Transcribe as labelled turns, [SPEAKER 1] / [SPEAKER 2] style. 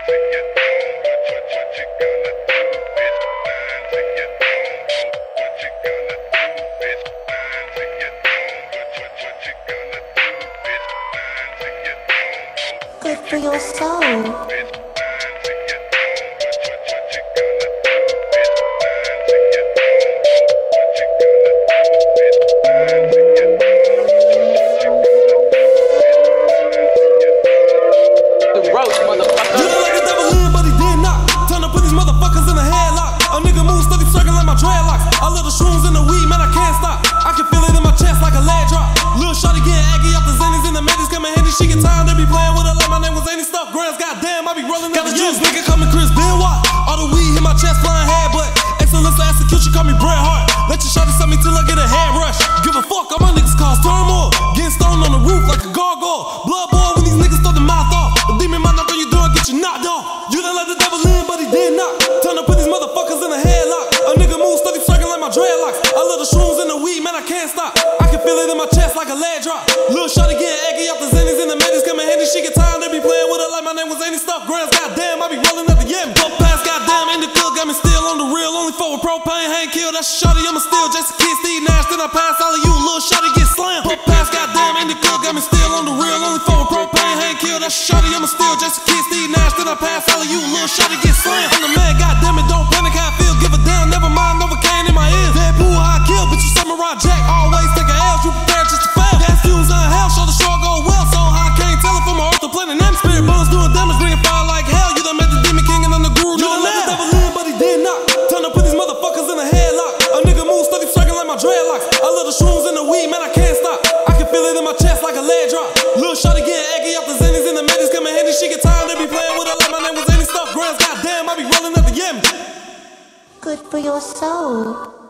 [SPEAKER 1] Good for your soul.
[SPEAKER 2] Dreadlocks. I love the shrooms and the weed, man, I can't stop. I can feel it in my chest like a lead drop. Lil' shorty getting aggy off the Zanies and the Magics coming handy. She get tired, they be playing with her like my name was Zany. Stuff grams, goddamn, I be rolling got the juice, nigga, call me Chris Benoit. All the weed in my chest, flying head, but excellence to execution, call me Bret Hart. Let your shorty suck me till I get a head rush. Give a fuck, all my niggas cause turmoil. Getting stoned on the roof like a gargoyle. Blood boil when these niggas throw the mouth off. The demon might knock on your door and get you knocked off. You done let the devil in, but he did not. Turn to put these motherfuckers in a headlock. A nigga move steady circling like my dreadlocks. I love the shrooms and the weed, man, I can't stop. I can feel it in my chest like a lead drop. Lil' shorty getting aggy off the Zanies and the Magics coming handy. She get tired, they be playing with her like my name was Zany. Stuff grams, goddamn, I be rolling at the Yem. Go past, goddamn, in the cook, got me still on the real. Only fuck with propane, ain't killed, that's a shorty, I'ma steal. Just a kid, Steve Nash, then I pass all of you. Lil' shorty get slammed. Go past, goddamn, in the cook, got me still on the real. Only fuck with propane, ain't killed, that's a shorty, I'ma steal. Just a kid, Steve Nash, then I pass all of you. Lil' shorty get slammed. I'm the man, goddamn it, don't panic how I feel. Give a damn, never mind, Novocaine in my ears. Deadpool, how I kill, bitch, you samurai jack. Always take a L, you prepare just to fail. Gas fumes in hell, show the show go well. So I can't tell it from my earth to planet. Them spirit bones doing damage, bringing fire like hell. You done met the demon king and I'm the guru. You done let the devil in, but he did not. Turn to put these motherfuckers in a headlock. A nigga move steady circling like my dreadlocks. I love the shrooms and the weed, man, I can't stop. I can feel it in my chest like a lead drop. Lil' shorty getting aggy off the Zanies and the Magics coming handy. She get tired, they be playing with her like my name was Zany. Stuff grams, goddamn, I be rolling at the Yem.
[SPEAKER 1] Good for your soul.